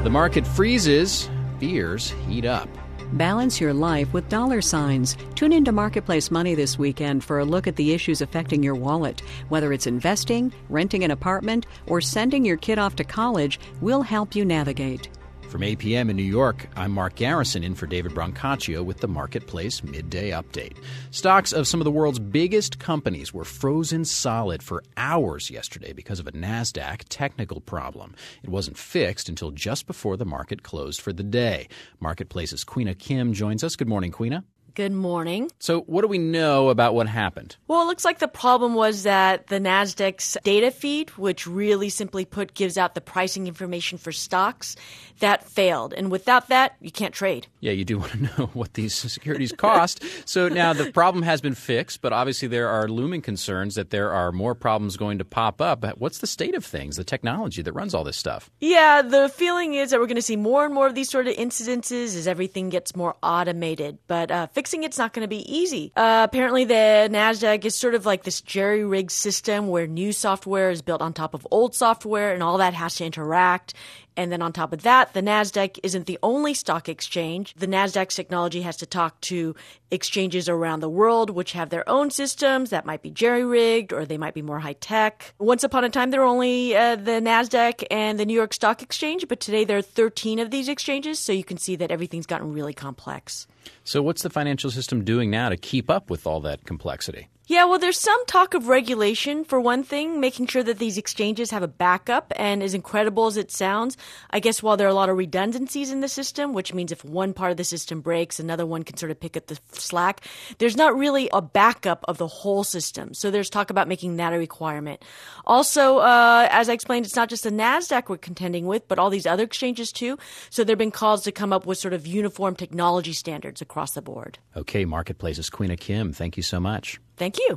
The market freezes, fears heat up. Balance your life with dollar signs. Tune into Marketplace Money this weekend for a look at the issues affecting your wallet. Whether it's investing, renting an apartment, or sending your kid off to college, we'll help you navigate. From 8 p.m. in New York, I'm Mark Garrison in for David Brancaccio with the Marketplace Midday Update. Stocks of some of the world's biggest companies were frozen solid for hours yesterday because of a NASDAQ technical problem. It wasn't fixed until just before the market closed for the day. Marketplace's Queena Kim joins us. Good morning, Queena. Good morning. So what do we know about what happened? Well, it looks like the problem was that the NASDAQ's data feed, which really simply put gives out the pricing information for stocks, that failed. And without that, you can't trade. Yeah, you do want to know what these securities cost. So now the problem has been fixed, but obviously there are looming concerns that there are more problems going to pop up. What's the state of things, the technology that runs all this stuff? Yeah, the feeling is that we're going to see more and more of these sort of incidences as everything gets more automated. But fixing it's not going to be easy. Apparently, the NASDAQ is sort of like this jerry-rigged system where new software is built on top of old software, and all that has to interact. And then on top of that, the NASDAQ isn't the only stock exchange. The NASDAQ's technology has to talk to exchanges around the world, which have their own systems that might be jerry-rigged or they might be more high-tech. Once upon a time, there were only the NASDAQ and the New York Stock Exchange, but today there are 13 of these exchanges, so you can see that everything's gotten really complex. So what's the financial system doing now to keep up with all that complexity? Yeah, well, there's some talk of regulation, for one thing, making sure that these exchanges have a backup. And as incredible as it sounds, I guess while there are a lot of redundancies in the system, which means if one part of the system breaks, another one can sort of pick up the slack, there's not really a backup of the whole system. So there's talk about making that a requirement. Also, as I explained, it's not just the NASDAQ we're contending with, but all these other exchanges too. So there have been calls to come up with sort of uniform technology standards across the board. Okay, Marketplace's Queena Kim, thank you so much. Thank you.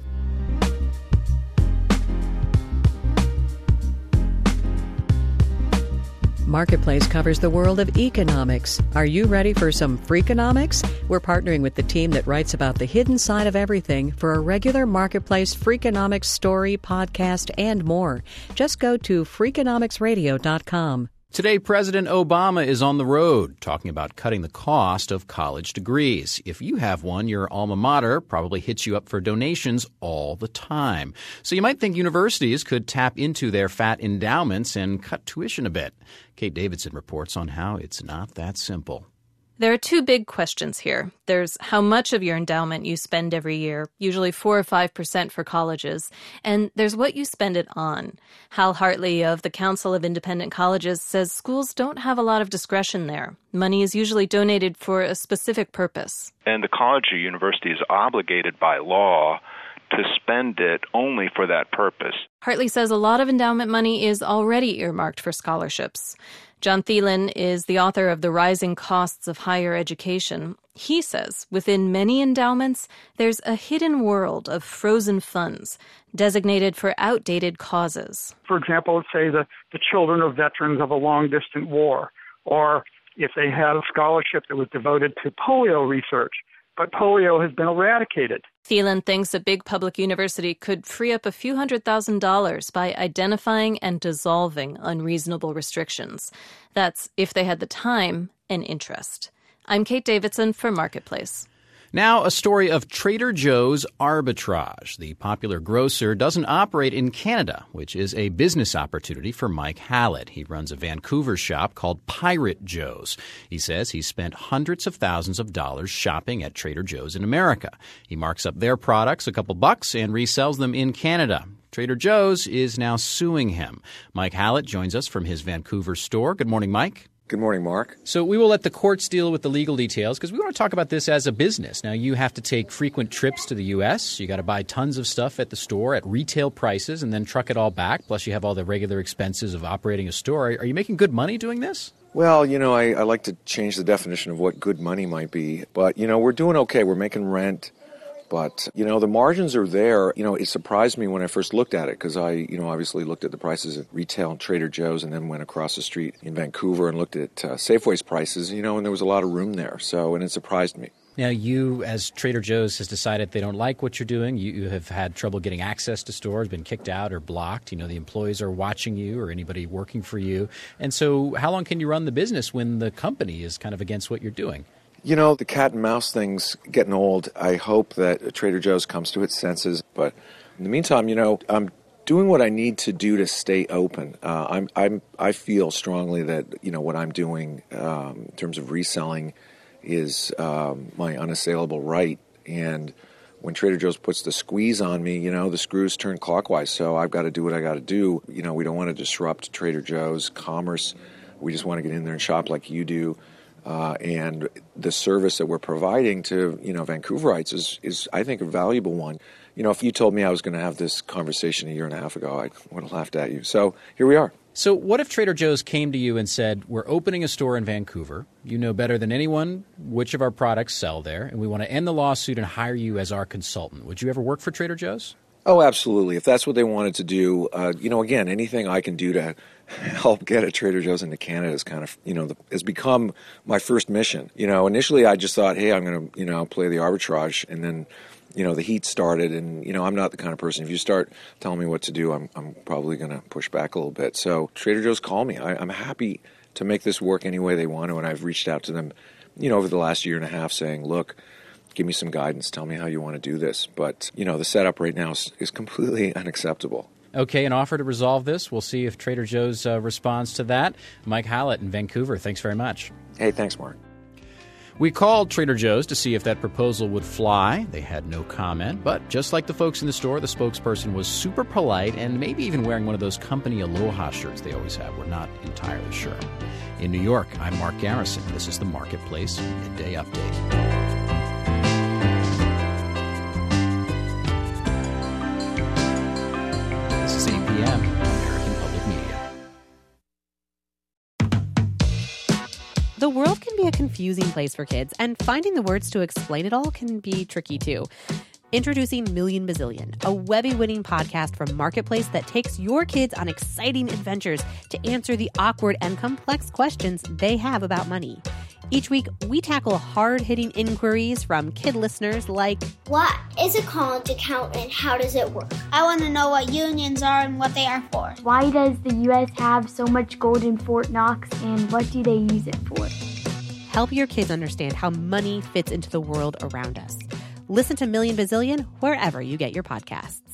Marketplace covers the world of economics. Are you ready for some Freakonomics? We're partnering with the team that writes about the hidden side of everything for a regular Marketplace Freakonomics story, podcast, and more. Just go to Freakonomicsradio.com. Today, President Obama is on the road talking about cutting the cost of college degrees. If you have one, your alma mater probably hits you up for donations all the time. So you might think universities could tap into their fat endowments and cut tuition a bit. Kate Davidson reports on how it's not that simple. There are two big questions here. There's how much of your endowment you spend every year, usually 4 or 5% for colleges, and there's what you spend it on. Hal Hartley of the Council of Independent Colleges says schools don't have a lot of discretion there. Money is usually donated for a specific purpose. And the college or university is obligated by law to spend it only for that purpose. Hartley says a lot of endowment money is already earmarked for scholarships. John Thielen is the author of The Rising Costs of Higher Education. He says within many endowments, there's a hidden world of frozen funds designated for outdated causes. For example, let's say the children of veterans of a long-distance war, or if they had a scholarship that was devoted to polio research, but polio has been eradicated. Thielen thinks a big public university could free up a few $100,000 by identifying and dissolving unreasonable restrictions. That's if they had the time and interest. I'm Kate Davidson for Marketplace. Now, a story of Trader Joe's arbitrage. The popular grocer doesn't operate in Canada, which is a business opportunity for Mike Hallett. He runs a Vancouver shop called Pirate Joe's. He says he spent hundreds of thousands of dollars shopping at Trader Joe's in America. He marks up their products a couple bucks and resells them in Canada. Trader Joe's is now suing him. Mike Hallett joins us from his Vancouver store. Good morning, Mike. Good morning, Mark. So we will let the courts deal with the legal details because we want to talk about this as a business. Now, you have to take frequent trips to the U.S. You got to buy tons of stuff at the store at retail prices and then truck it all back. Plus, you have all the regular expenses of operating a store. Are you making good money doing this? Well, I like to change the definition of what good money might be. But, we're doing okay. We're making rent. But, the margins are there. It surprised me when I first looked at it because I, obviously looked at the prices at retail and Trader Joe's and then went across the street in Vancouver and looked at Safeway's prices, and there was a lot of room there. And it surprised me. Now, you, as Trader Joe's has decided they don't like what you're doing, you have had trouble getting access to stores, been kicked out or blocked. You know, the employees are watching you or anybody working for you. And so how long can you run the business when the company is kind of against what you're doing? You know, the cat and mouse thing's getting old. I hope that Trader Joe's comes to its senses. But in the meantime, you know, I'm doing what I need to do to stay open. I feel strongly that, you know, what I'm doing in terms of reselling is my unassailable right. And when Trader Joe's puts the squeeze on me, you know, the screws turn clockwise. So I've got to do what I got to do. You know, we don't want to disrupt Trader Joe's commerce. We just want to get in there and shop like you do. And the service that we're providing to, you know, Vancouverites is I think, a valuable one. You know, if you told me I was going to have this conversation a year and a half ago, I would have laughed at you. So here we are. So what if Trader Joe's came to you and said, we're opening a store in Vancouver. You know better than anyone which of our products sell there, and we want to end the lawsuit and hire you as our consultant. Would you ever work for Trader Joe's? Oh, absolutely. If that's what they wanted to do, you know, again, anything I can do to help get a Trader Joe's into Canada is kind of, you know, has become my first mission. You know, initially I just thought, hey, I'm going to, you know, play the arbitrage, and then, you know, the heat started, and, you know, I'm not the kind of person, if you start telling me what to do, I'm probably going to push back a little bit. So Trader Joe's called me. I'm happy to make this work any way they want to, and I've reached out to them, you know, over the last year and a half saying, look, give me some guidance, tell me how you want to do this. But, you know, the setup right now is completely unacceptable. Okay, an offer to resolve this. We'll see if Trader Joe's responds to that. Mike Hallett in Vancouver, thanks very much. Hey, thanks, Mark. We called Trader Joe's to see if that proposal would fly. They had no comment, but just like the folks in the store, the spokesperson was super polite and maybe even wearing one of those company aloha shirts they always have. We're not entirely sure. In New York, I'm Mark Garrison. This is the Marketplace Midday Update. This is 8 p.m. American Public Media. The world can be a confusing place for kids, and finding the words to explain it all can be tricky too. Introducing Million Bazillion, a Webby-winning podcast from Marketplace that takes your kids on exciting adventures to answer the awkward and complex questions they have about money. Each week, we tackle hard-hitting inquiries from kid listeners like, what is a college account and how does it work? I want to know what unions are and what they are for. Why does the U.S. have so much gold in Fort Knox, and what do they use it for? Help your kids understand how money fits into the world around us. Listen to Million Bazillion wherever you get your podcasts.